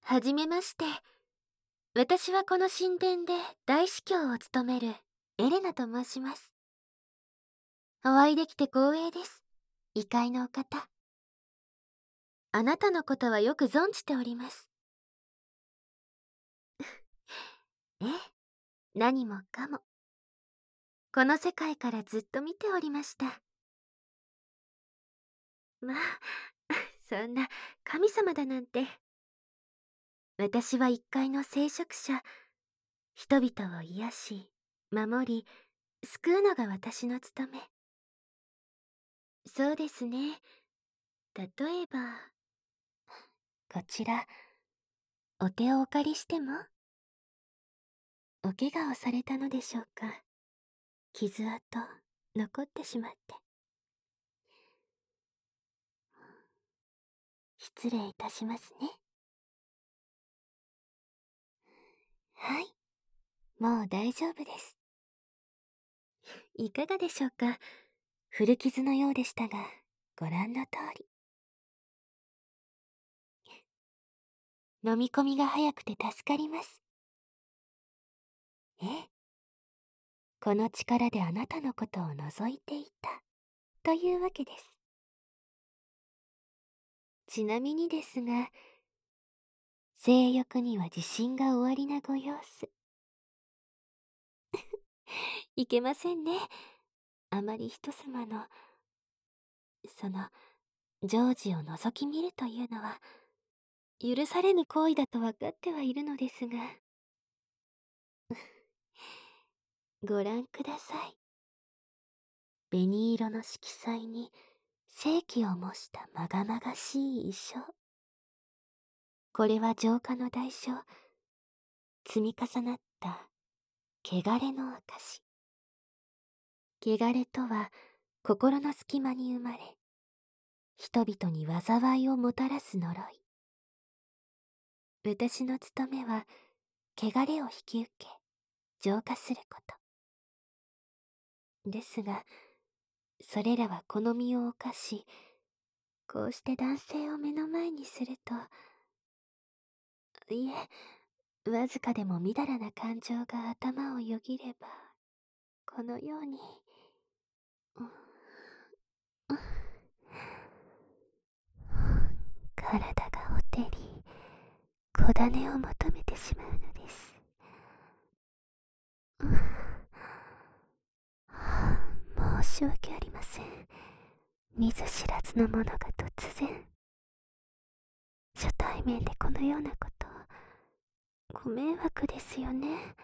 はじめまして。私はこの神殿で大司教を務めるエレナと申します。お会いできて光栄です。異界のお方。あなたのことはよく存じております。ええ、何もかも。この世界からずっと見ておりました。まあ、そんな神様だなんて。私は一界の聖職者。人々を癒し、守り、救うのが私の務め。そうですね。例えば、こちら、お手をお借りしても？お怪我をされたのでしょうか？傷跡、残ってしまって。失礼いたしますね。はい、もう大丈夫です。いかがでしょうか？古傷のようでしたが、ご覧の通り。飲み込みが早くて助かります。ええ。この力であなたのことを覗いていた、というわけです。ちなみにですが、性欲には自信がおありなご様子。いけませんね。あまり人様の、その、常時を覗き見るというのは、許されぬ行為だと分かってはいるのですが。ご覧ください。紅色の色彩に、正気を模したまがまがしい衣装。これは浄化の代償。積み重なった、汚れの証。汚れとは、心の隙間に生まれ、人々に災いをもたらす呪い。私の務めは、汚れを引き受け、浄化すること。ですが、それらはこの身を犯し、こうして男性を目の前にすると、いえ、わずかでもみだらな感情が頭をよぎれば、このように、うんうん、体がほてり、小種を求めてしまうのです。うん、申し訳ありません。見ず知らずの者が突然、初対面でこのようなこと、ご迷惑ですよね。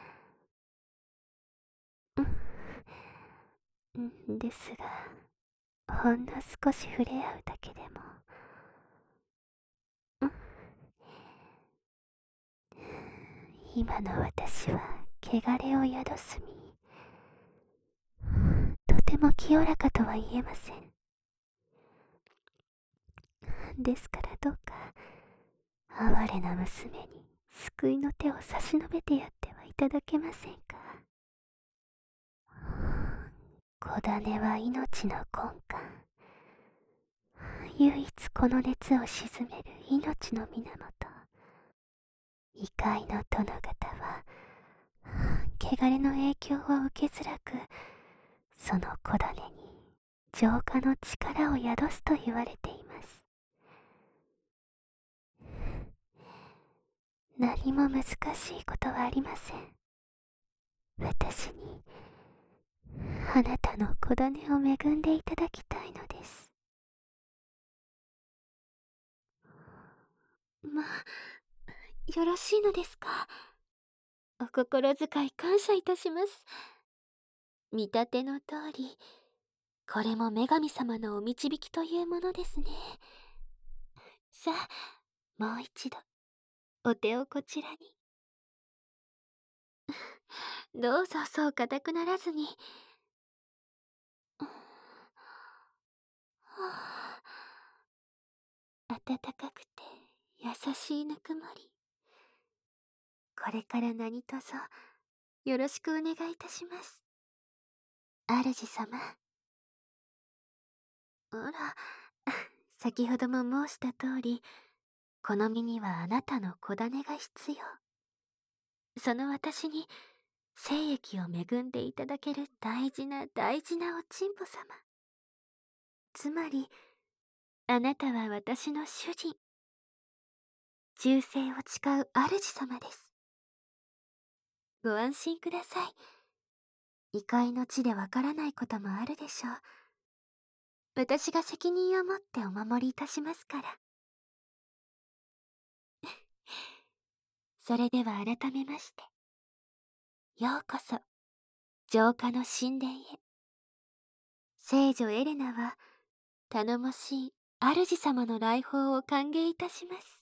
ですが、ほんの少し触れ合うだけでも、今の私は汚れを宿す身、とても清らかとは言えません。ですからどうか、哀れな娘に救いの手を差し伸べてやってはいただけませんか？子種は命の根幹。唯一この熱を鎮める命の源。異界の殿方は、汚れの影響を受けづらく、その子種に浄化の力を宿すと言われています。何も難しいことはありません。私に、あなたの子種を恵んでいただきたいのです。まあ、よろしいのですか？お心遣い感謝いたします。見立ての通り、これも女神様のお導きというものですね。さあ、もう一度、お手をこちらに。どうぞそう固くならずに。はあ、暖かくて優しいぬくもり。これから何卒よろしくお願いいたします。主様。あら、先ほども申した通り、 この身にはあなたの子種が必要。その私に精液を恵んでいただける大事な大事なおちんぽ様。つまり、あなたは私の主人。忠誠を誓う主様です。ご安心ください。異界の地でわからないこともあるでしょう。私が責任を持ってお守りいたしますから。それでは改めまして、ようこそ、浄化の神殿へ。聖女エレナは、頼もしい主様の来訪を歓迎いたします。